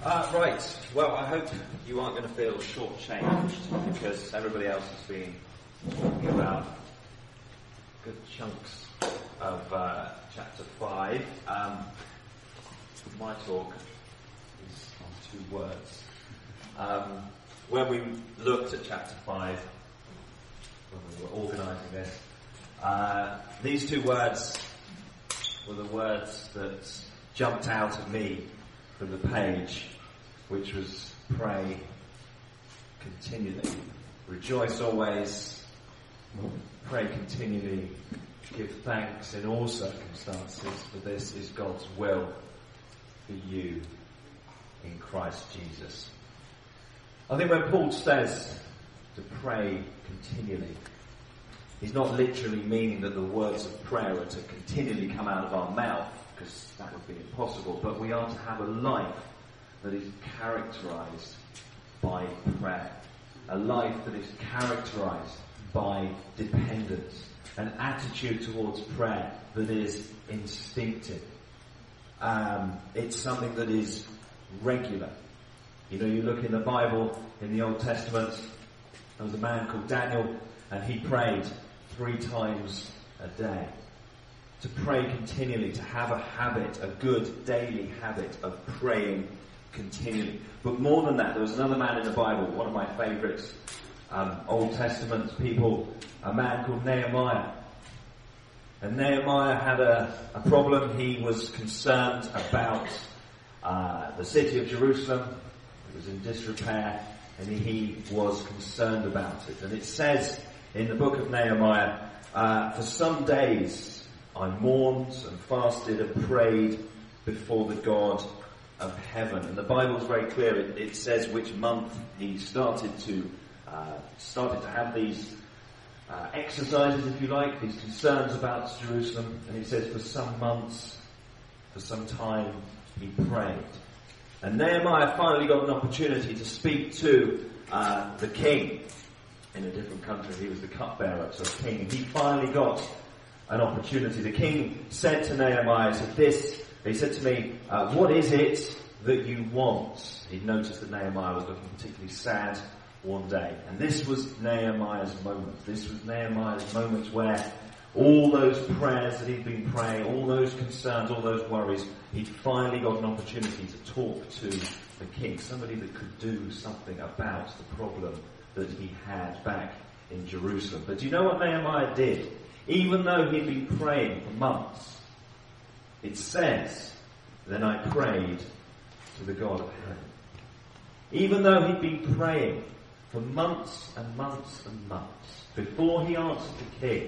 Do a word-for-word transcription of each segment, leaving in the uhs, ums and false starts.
Uh, right, well, I hope you aren't going to feel shortchanged because everybody else has been talking about good chunks of uh, chapter five. Um, my talk is on two words. Um, when we looked at chapter five, when we were organising this, uh, these two words were the words that jumped out at me from the page, which was pray continually, rejoice always, pray continually, give thanks in all circumstances, for this is God's will for you in Christ Jesus. I think when Paul says to pray continually, he's not literally meaning that the words of prayer are to continually come out of our mouth, because that would be impossible, but we are to have a life that is characterized by prayer. A life that is characterized by dependence. An attitude towards prayer that is instinctive. Um, it's something that is regular. You know, you look in the Bible, in the Old Testament, there was a man called Daniel, and he prayed three times a day. To pray continually, to have a habit, a good daily habit of praying continually. But more than that, there was another man in the Bible, one of my favourites, um, Old Testament people, a man called Nehemiah. And Nehemiah had a, a problem. He was concerned about uh, the city of Jerusalem. It was in disrepair, and he was concerned about it. And it says in the book of Nehemiah, uh, for some days I mourned and fasted and prayed before the God of heaven. And the Bible is very clear. It, it says which month he started to uh, started to have these uh, exercises, if you like, these concerns about Jerusalem. And he says for some months, for some time, he prayed. And Nehemiah finally got an opportunity to speak to uh, the king in a different country. He was the cupbearer to a king. And he finally got an opportunity. The king said to Nehemiah, said this, he said to me, uh, what is it that you want? He'd noticed that Nehemiah was looking particularly sad one day. And this was Nehemiah's moment. This was Nehemiah's moment where all those prayers that he'd been praying, all those concerns, all those worries, he'd finally got an opportunity to talk to the king. Somebody that could do something about the problem that he had back in Jerusalem. But do you know what Nehemiah did? Even though he'd been praying for months, it says, then I prayed to the God of heaven. Even though he'd been praying for months and months and months, before he answered the king,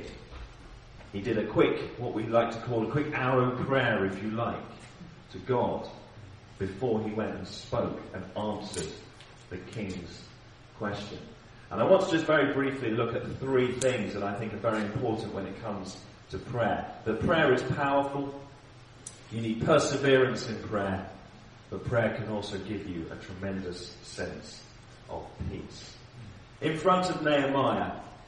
he did a quick, what we like to call a quick arrow prayer, if you like, to God, before he went and spoke and answered the king's question. And I want to just very briefly look at three things that I think are very important when it comes to prayer. That prayer is powerful. You need perseverance in prayer. But prayer can also give you a tremendous sense of peace. In front of Nehemiah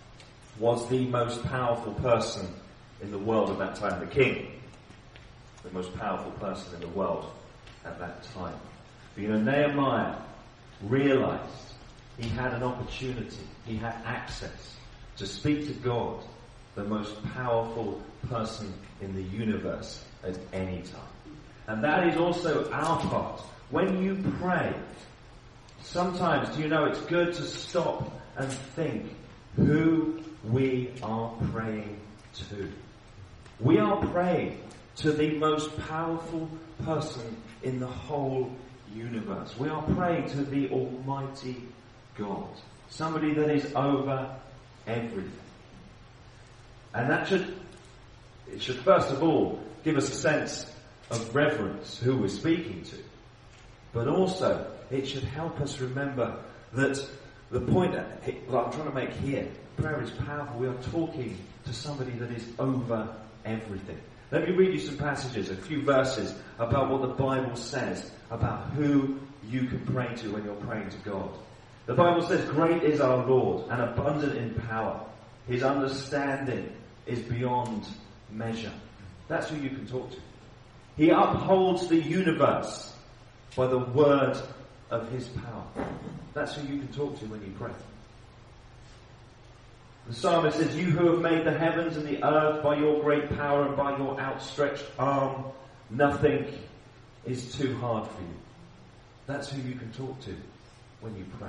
was the most powerful person in the world at that time, the king. The most powerful person in the world at that time. But you know, Nehemiah realized he had an opportunity, he had access to speak to God, the most powerful person in the universe at any time. And that is also our part. When you pray, sometimes, do you know, it's good to stop and think who we are praying to. We are praying to the most powerful person in the whole universe. We are praying to the Almighty God. Somebody that is over everything. And that should, it should first of all give us a sense of reverence who we're speaking to. But also, it should help us remember that the point that I'm trying to make here, prayer is powerful. We are talking to somebody that is over everything. Let me read you some passages, a few verses about what the Bible says about who you can pray to when you're praying to God. The Bible says, great is our Lord and abundant in power. His understanding is beyond measure. That's who you can talk to. He upholds the universe by the word of his power. That's who you can talk to when you pray. The psalmist says, you who have made the heavens and the earth by your great power and by your outstretched arm, nothing is too hard for you. That's who you can talk to when you pray.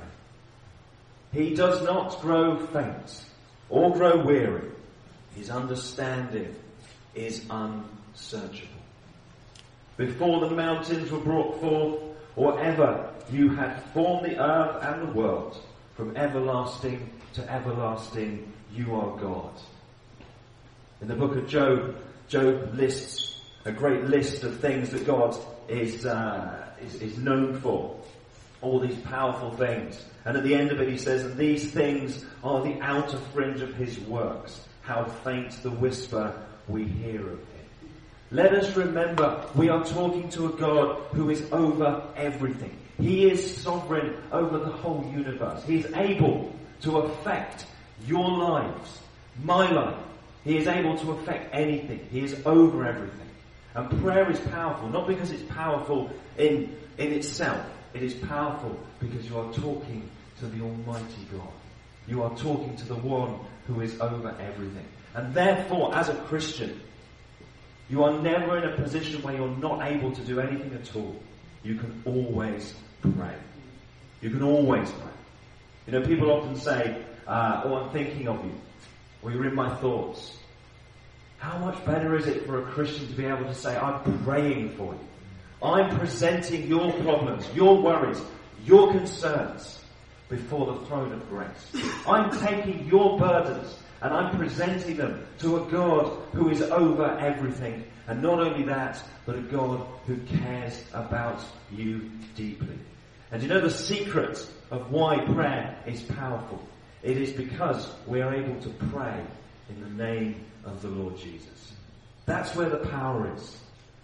He does not grow faint or grow weary. His understanding is unsearchable. Before the mountains were brought forth, or ever you had formed the earth and the world, from everlasting to everlasting, you are God. In the book of Job, Job lists a great list of things that God is, uh, is, is known for. All these powerful things. And at the end of it he says, and these things are the outer fringe of his works. How faint the whisper we hear of him. Let us remember, we are talking to a God who is over everything. He is sovereign over the whole universe. He is able to affect your lives, my life. He is able to affect anything. He is over everything. And prayer is powerful, not because it's powerful in, in itself. It is powerful because you are talking to the Almighty God. You are talking to the one who is over everything. And therefore, as a Christian, you are never in a position where you're not able to do anything at all. You can always pray. You can always pray. You know, people often say, uh, oh, I'm thinking of you. Or you're in my thoughts. How much better is it for a Christian to be able to say, I'm praying for you. I'm presenting your problems, your worries, your concerns before the throne of grace. I'm taking your burdens and I'm presenting them to a God who is over everything. And not only that, but a God who cares about you deeply. And you know the secret of why prayer is powerful? It is because we are able to pray in the name of the Lord Jesus. That's where the power is.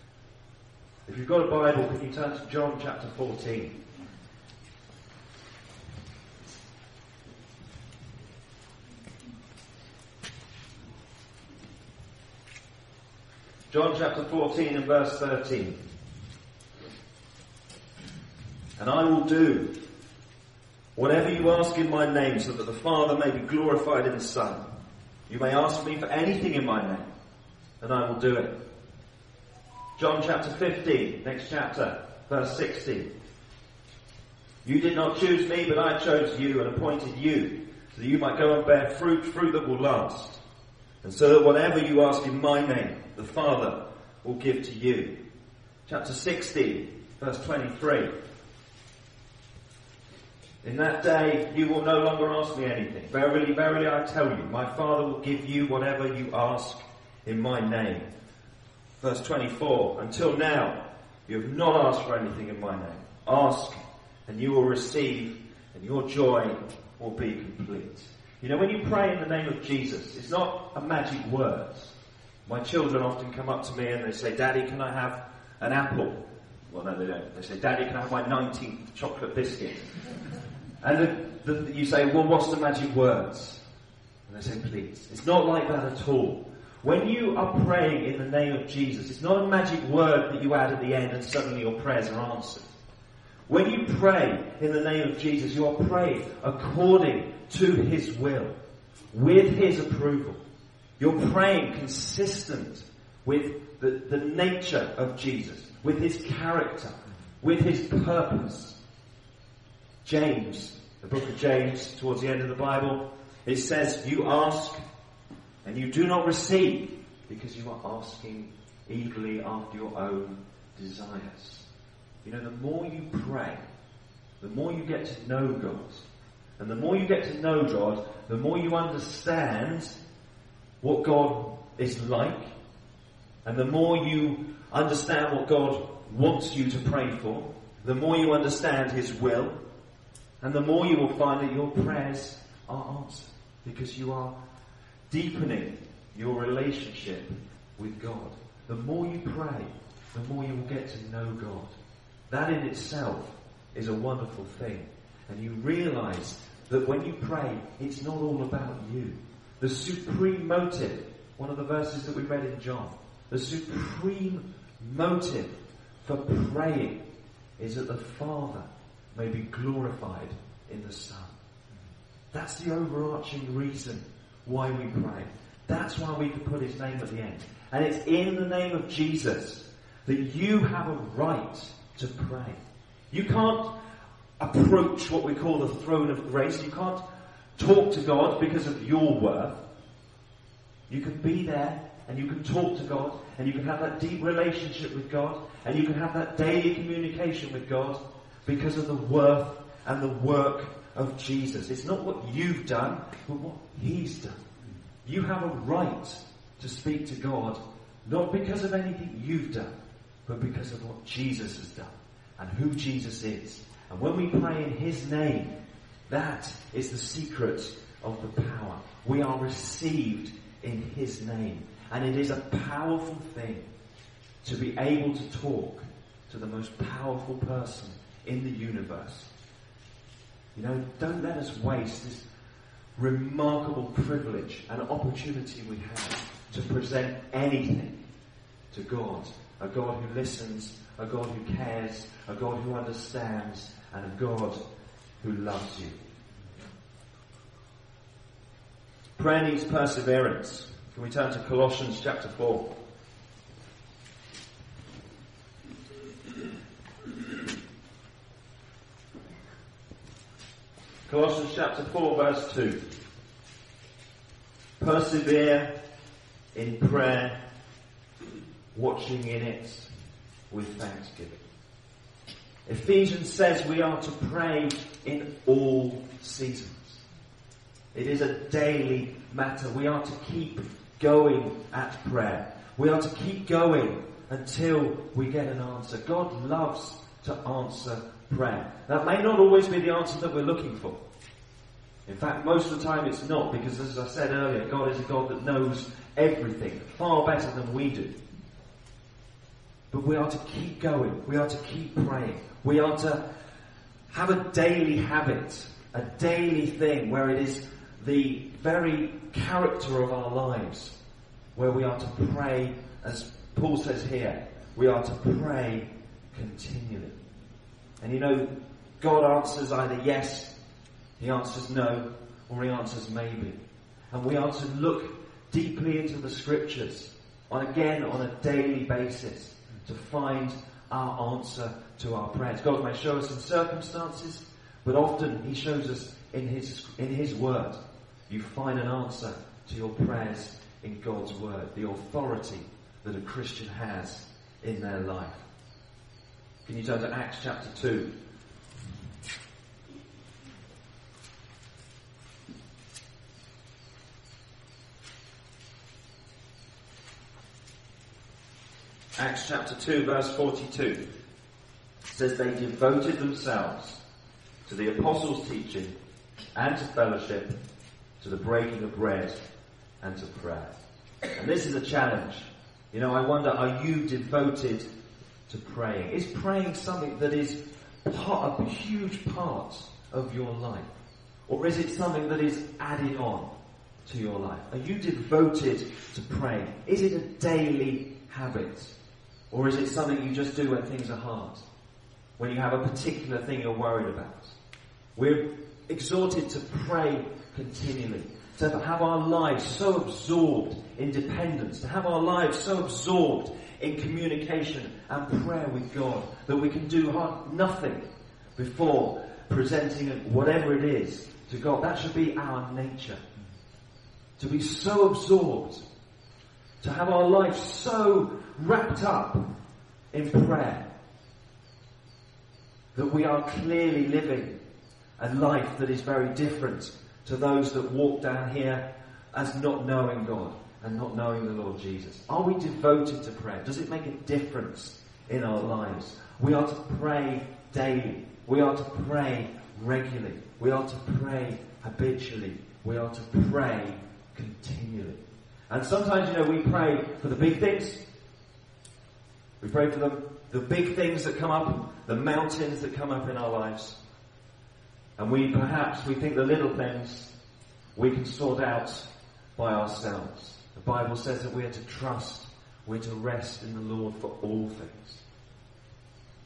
If you've got a Bible, can you turn to John chapter fourteen? John chapter fourteen and verse thirteen. And I will do whatever you ask in my name, so that the Father may be glorified in the Son. You may ask me for anything in my name, and I will do it. John chapter fifteen, next chapter, verse sixteen. You did not choose me, but I chose you and appointed you, so that you might go and bear fruit, fruit that will last. And so that whatever you ask in my name, the Father will give to you. Chapter sixteen, verse twenty-three. In that day you will no longer ask me anything. Verily, verily, I tell you, my Father will give you whatever you ask in my name. Verse twenty-four. Until now, you have not asked for anything in my name. Ask, and you will receive, and your joy will be complete. You know, when you pray in the name of Jesus, it's not a magic word. My children often come up to me and they say, Daddy, can I have an apple? Well, no, they don't. They say, Daddy, can I have my nineteenth chocolate biscuit? And the, the, you say, well, what's the magic words? And they say, please. It's not like that at all. When you are praying in the name of Jesus, it's not a magic word that you add at the end and suddenly your prayers are answered. When you pray in the name of Jesus, you are praying according to his will, with his approval. You're praying consistent with the, the nature of Jesus, with his character, with his purpose. James, the book of James, towards the end of the Bible, it says, you ask and you do not receive because you are asking eagerly after your own desires. You know, the more you pray, the more you get to know God. And the more you get to know God, the more you understand what God is like. And the more you understand what God wants you to pray for, the more you understand his will. And the more you will find that your prayers are answered. Because you are deepening your relationship with God. The more you pray, the more you will get to know God. That in itself is a wonderful thing. And you realize that when you pray, it's not all about you. The supreme motive, one of the verses that we read in John, the supreme motive for praying is that the Father may be glorified in the Son. That's the overarching reason why we pray. That's why we can put his name at the end. And it's in the name of Jesus that you have a right to pray. You can't approach what we call the throne of grace. You can't talk to God because of your worth. You can be there and you can talk to God and you can have that deep relationship with God and you can have that daily communication with God because of the worth and the work of Jesus. It's not what you've done, but what he's done. You have a right to speak to God, not because of anything you've done, but because of what Jesus has done and who Jesus is. And when we pray in his name, that is the secret of the power. We are received in his name. And it is a powerful thing to be able to talk to the most powerful person in the universe. You know, don't let us waste this remarkable privilege and opportunity we have to present anything to God. A God who listens, a God who cares, a God who understands, and a God who loves you. Prayer needs perseverance. Can we turn to Colossians chapter four? Colossians chapter four, verse two. Persevere in prayer, watching in it with thanksgiving. Ephesians says we are to pray in all seasons. It is a daily matter. We are to keep going at prayer. We are to keep going until we get an answer. God loves to answer prayer. That may not always be the answer that we're looking for. In fact, most of the time it's not, because as I said earlier, God is a God that knows everything far better than we do. But we are to keep going. We are to keep praying. We are to have a daily habit, a daily thing where it is the very character of our lives, where we are to pray, as Paul says here, we are to pray continually. And you know, God answers either yes, he answers no, or he answers maybe. And we are to look deeply into the scriptures, on again on a daily basis, to find our answer to our prayers. God may show us in circumstances, but often he shows us in his in his word. You find an answer to your prayers in God's word, the authority that a Christian has in their life. Can you turn to Acts chapter two? Acts chapter two, verse forty-two. It says, they devoted themselves to the apostles' teaching and to fellowship, to the breaking of bread and to prayer. And this is a challenge. You know, I wonder, are you devoted to praying? Is praying something that is part, a huge part of your life? Or is it something that is added on to your life? Are you devoted to praying? Is it a daily habit? Or is it something you just do when things are hard? When you have a particular thing you're worried about? We're exhorted to pray continually. To have our lives so absorbed in dependence. To have our lives so absorbed in communication and prayer with God that we can do hard, nothing before presenting whatever it is to God. That should be our nature. To be so absorbed. To have our life so wrapped up in prayer that we are clearly living a life that is very different to those that walk down here as not knowing God and not knowing the Lord Jesus. Are we devoted to prayer? Does it make a difference in our lives? We are to pray daily. We are to pray regularly. We are to pray habitually. We are to pray continually. And sometimes, you know, we pray for the big things. We pray for the, the big things that come up, the mountains that come up in our lives. And we perhaps, we think the little things we can sort out by ourselves. The Bible says that we are to trust, we're to rest in the Lord for all things.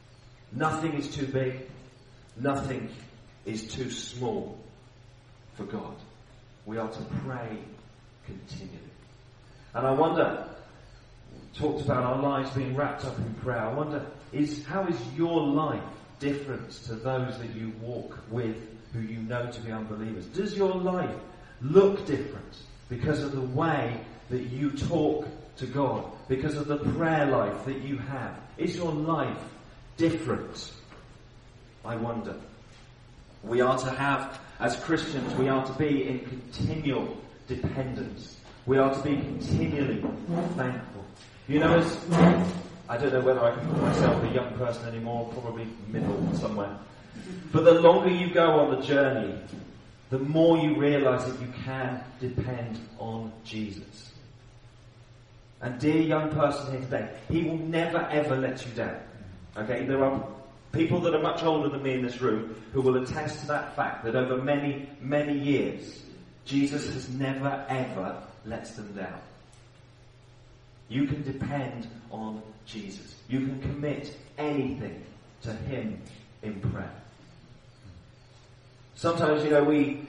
Nothing is too big. Nothing is too small for God. We are to pray continually. And I wonder, we talked about our lives being wrapped up in prayer. I wonder, is how is your life different to those that you walk with who you know to be unbelievers? Does your life look different because of the way that you talk to God? Because of the prayer life that you have? Is your life different? I wonder. We are to have, as Christians, we are to be in continual dependence. We are to be continually thankful. You know, as, I don't know whether I can call myself a young person anymore, probably middle somewhere. But the longer you go on the journey, the more you realise that you can depend on Jesus. And dear young person here today, He will never ever let you down. Okay, there are people that are much older than me in this room who will attest to that fact that over many, many years, Jesus has never ever let them down. You can depend on Jesus. You can commit anything to Him in prayer. Sometimes, you know, we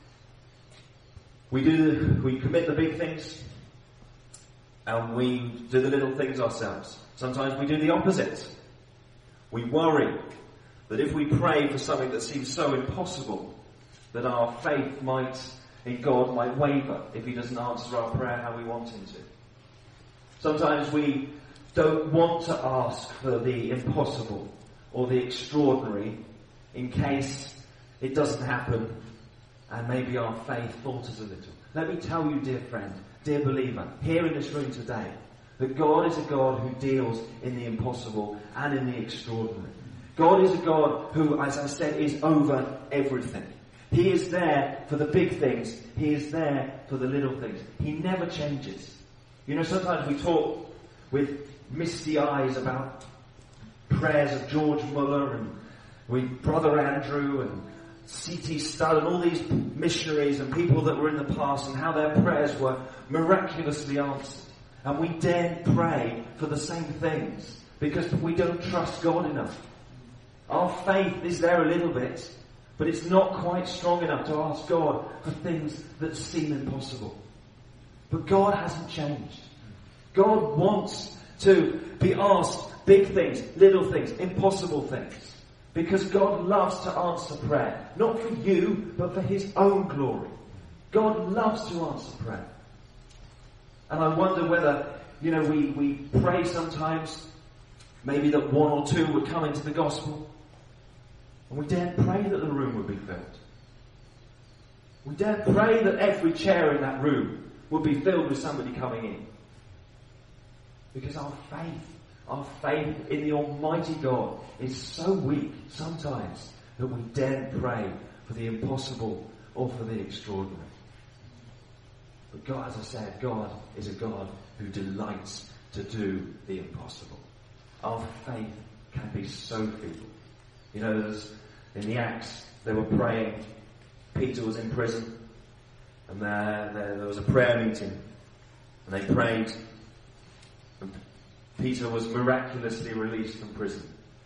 we do we commit the big things and we do the little things ourselves. Sometimes we do the opposite. We worry that if we pray for something that seems so impossible, that our faith might, in God, might waver if He doesn't answer our prayer how we want Him to. Sometimes we don't want to ask for the impossible or the extraordinary in case it doesn't happen and maybe our faith falters a little. Let me tell you, dear friend, dear believer, here in this room today, that God is a God who deals in the impossible and in the extraordinary. God is a God who, as I said, is over everything. He is there for the big things. He is there for the little things. He never changes. You know, sometimes we talk with misty eyes about prayers of George Muller and with Brother Andrew and C T Studd and all these missionaries and people that were in the past and how their prayers were miraculously answered. And we daren't pray for the same things because we don't trust God enough. Our faith is there a little bit, but it's not quite strong enough to ask God for things that seem impossible. But God hasn't changed. God wants to be asked big things, little things, impossible things. Because God loves to answer prayer. Not for you, but for His own glory. God loves to answer prayer. And I wonder whether, you know, we, we pray sometimes, maybe that one or two would come into the gospel. And we dare pray that the room would be filled. We dare pray that every chair in that room would be filled with somebody coming in. Because our faith, our faith in the Almighty God is so weak sometimes that we daren't pray for the impossible or for the extraordinary. But God, as I said, God is a God who delights to do the impossible. Our faith can be so feeble. You know, there's, in the Acts, they were praying. Peter was in prison. And there, there, there was a prayer meeting. And they prayed. And Peter was miraculously released from prison.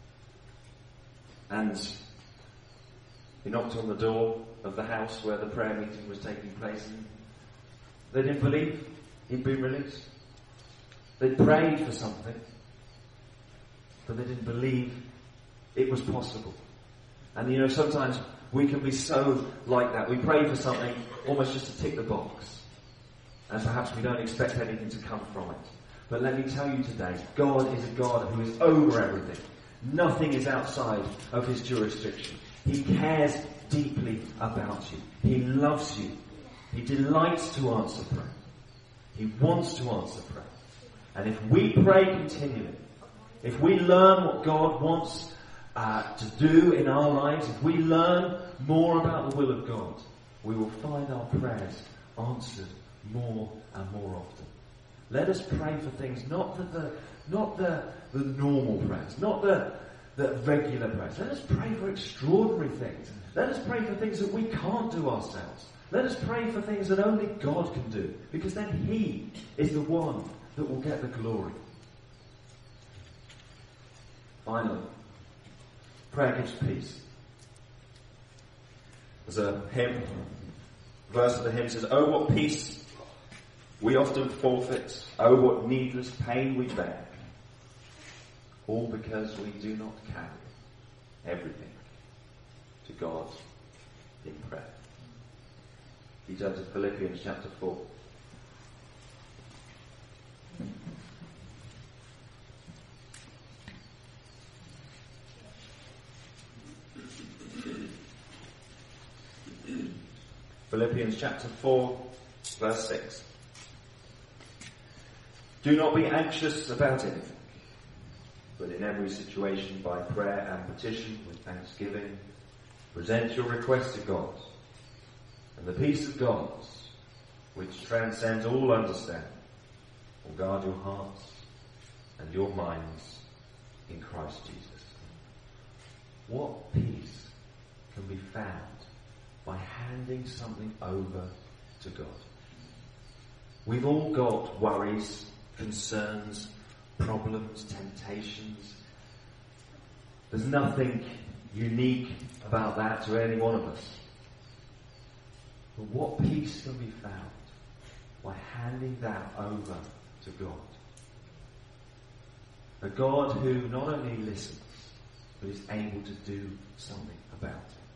And he knocked on the door of the house where the prayer meeting was taking place. And they didn't believe he'd been released. They prayed for something, but they didn't believe it was possible. And you know, sometimes we can be so like that. We pray for something almost just to tick the box. And perhaps we don't expect anything to come from it. But let me tell you today, God is a God who is over everything. Nothing is outside of His jurisdiction. He cares deeply about you. He loves you. He delights to answer prayer. He wants to answer prayer. And if we pray continually, if we learn what God wants uh, to do in our lives, if we learn more about the will of God, we will find our prayers answered more and more often. Let us pray for things, not the, the not the, the normal prayers, not the, the regular prayers. Let us pray for extraordinary things. Let us pray for things that we can't do ourselves. Let us pray for things that only God can do, because then He is the one that will get the glory. Finally, Prayer gives peace. There's a hymn, verse of the hymn says, "Oh, what peace we often forfeit. Oh, what needless pain we bear. All because we do not carry everything to God in prayer." He turns to Philippians chapter four. Philippians chapter four, verse six. "Do not be anxious about anything, but in every situation by prayer and petition with thanksgiving, present your requests to God. And the peace of God, which transcends all understanding, will guard your hearts and your minds in Christ Jesus." What peace can be found by handing something over to God? We've all got worries, concerns, problems, temptations. There's nothing unique about that to any one of us. But what peace can be found by handing that over to God? A God who not only listens, but is able to do something about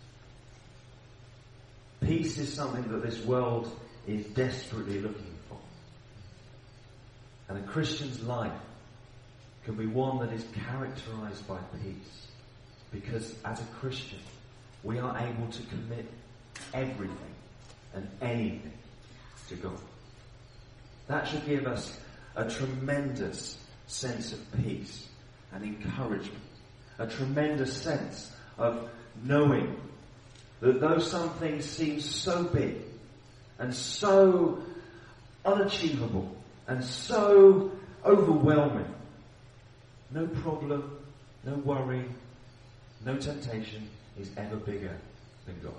it. Peace is something that this world is desperately looking for. And a Christian's life can be one that is characterized by peace. Because as a Christian, we are able to commit everything and anything to God. That should give us a tremendous sense of peace and encouragement. A tremendous sense of knowing that though some things seem so big and so unachievable and so overwhelming, no problem, no worry, no temptation is ever bigger than God.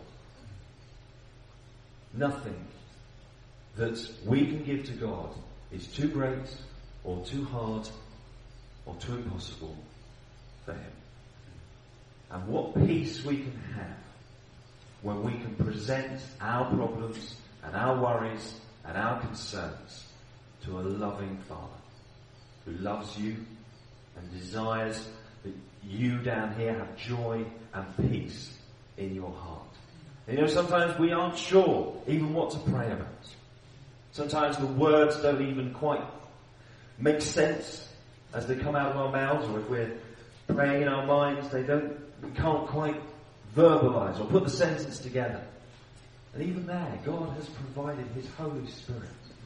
Nothing that we can give to God is too great or too hard or too impossible for Him. And what peace we can have when we can present our problems and our worries and our concerns to a loving Father who loves you and desires that you down here have joy and peace in your heart. And you know, sometimes we aren't sure even what to pray about. Sometimes the words don't even quite make sense as they come out of our mouths, or if we're praying in our minds, they don't, we can't quite verbalize or put the sentence together. And even there, God has provided His Holy Spirit,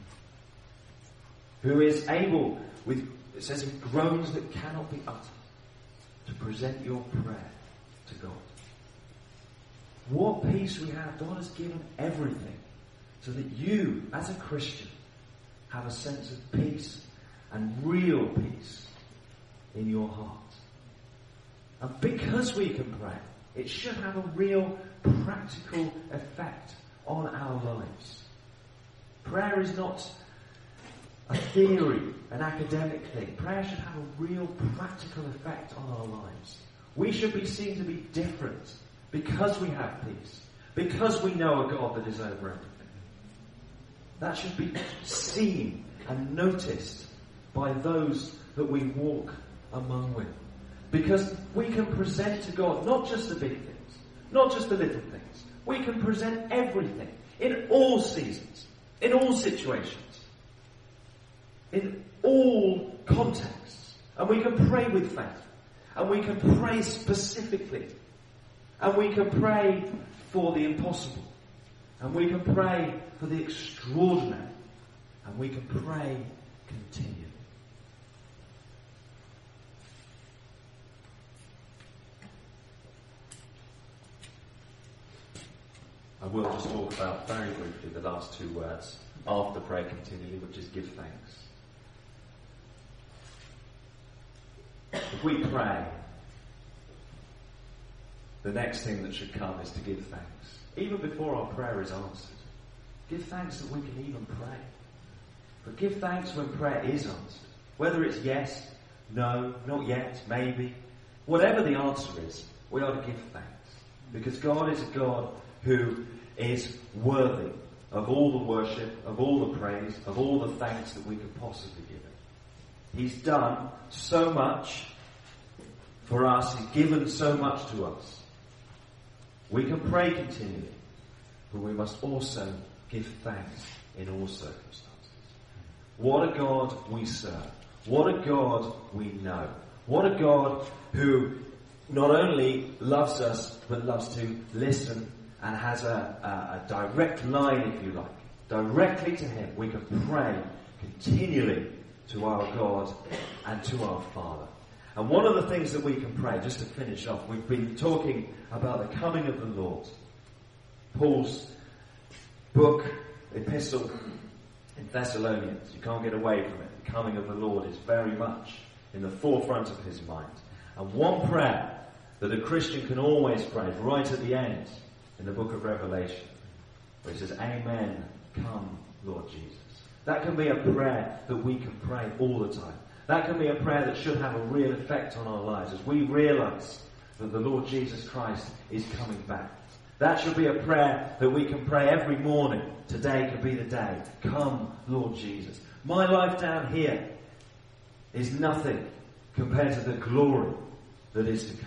who is able, with, it says, with groans that cannot be uttered, to present your prayer to God. What peace we have. God has given everything so that you, as a Christian, have a sense of peace and real peace in your heart. And because we can pray, it should have a real practical effect on our lives. Prayer is not a theory, an academic thing. Prayer should have a real practical effect on our lives. We should be seen to be different because we have peace, because we know a God that is over everything. That should be seen and noticed by those that we walk among with. Because we can present to God not just the big things, not just the little things. We can present everything in all seasons, in all situations, in all contexts. And we can pray with faith. And we can pray specifically. And we can pray for the impossible. And we can pray for the extraordinary. And we can pray continually. I will just talk about very briefly the last two words after pray continually, which is give thanks. If we pray, the next thing that should come is to give thanks. Even before our prayer is answered. Give thanks that we can even pray. But give thanks when prayer is answered. Whether it's yes, no, not yet, maybe. Whatever the answer is, we ought to give thanks. Because God is a God who is worthy of all the worship, of all the praise, of all the thanks that we could possibly give him. He's done so much for us. He's given so much to us. We can pray continually, but we must also give thanks in all circumstances. What a God we serve. What a God we know. What a God who not only loves us, but loves to listen and has a, a, a direct line, if you like, directly to him. We can pray continually to our God and to our Father. And one of the things that we can pray, just to finish off, we've been talking about the coming of the Lord. Paul's book, epistle in Thessalonians, you can't get away from it. The coming of the Lord is very much in the forefront of his mind. And one prayer that a Christian can always pray, right at the end, in the book of Revelation, where it says, Amen, come, Lord Jesus. That can be a prayer that we can pray all the time. That can be a prayer that should have a real effect on our lives as we realize that the Lord Jesus Christ is coming back. That should be a prayer that we can pray every morning. Today could be the day. Come, Lord Jesus. My life down here is nothing compared to the glory that is to come.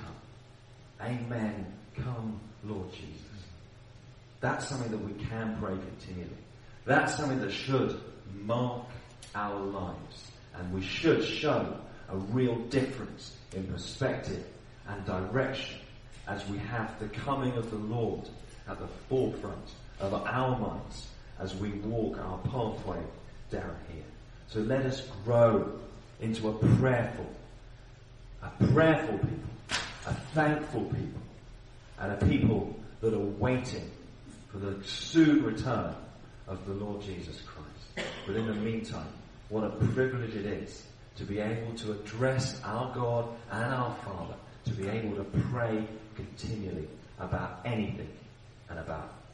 Amen. Come, Lord Jesus. That's something that we can pray continually. That's something that should mark our lives. And we should show a real difference in perspective and direction as we have the coming of the Lord at the forefront of our minds as we walk our pathway down here. So let us grow into a prayerful, a prayerful people, a thankful people, and a people that are waiting for the soon return of the Lord Jesus Christ. But in the meantime, what a privilege it is to be able to address our God and our Father, to be able to pray continually about anything and about